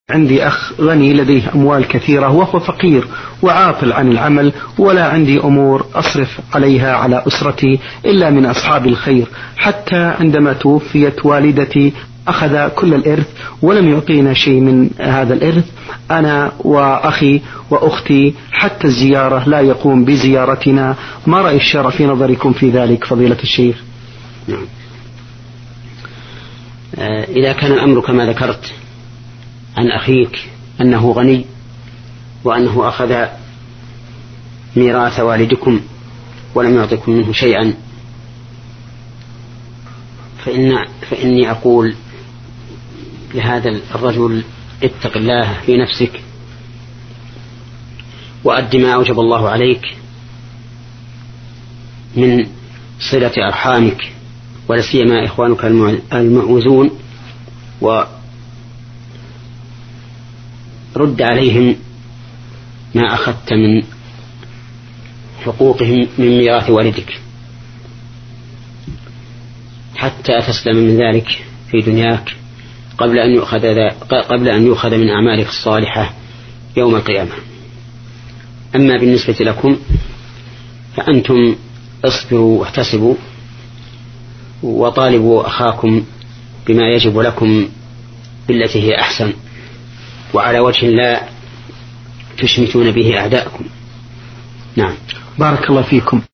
عندي أخ غني لديه أموال كثيرة وهو فقير وعاطل عن العمل، ولا عندي أمور أصرف عليها على أسرتي إلا من أصحاب الخير، حتى عندما توفيت والدتي أخذ كل الإرث ولم يعطينا شيء من هذا الإرث، أنا وأخي وأختي، حتى الزيارة لا يقوم بزيارتنا. ما رأي الشرع في نظركم في ذلك فضيلة الشيخ؟ نعم. إذا كان الأمر كما ذكرت عن أخيك أنه غني وأنه أخذ ميراث والدكم ولم يعطكم منه شيئا، فإني أقول لهذا الرجل: اتق الله في نفسك وأد ما أوجب الله عليك من صلة أرحامك، ولا سيما إخوانك المعوزون، ورد عليهم ما أخذت من حقوقهم من ميراث والدك حتى تسلم من ذلك في دنياك قبل أن يؤخذ من أعمالك الصالحة يوم القيامة. أما بالنسبة لكم فأنتم اصبروا واحتسبوا وطالبوا أخاكم بما يجب لكم بالتي هي أحسن، وعلى وجه لا تشمتون به أعداءكم. نعم. بارك الله فيكم.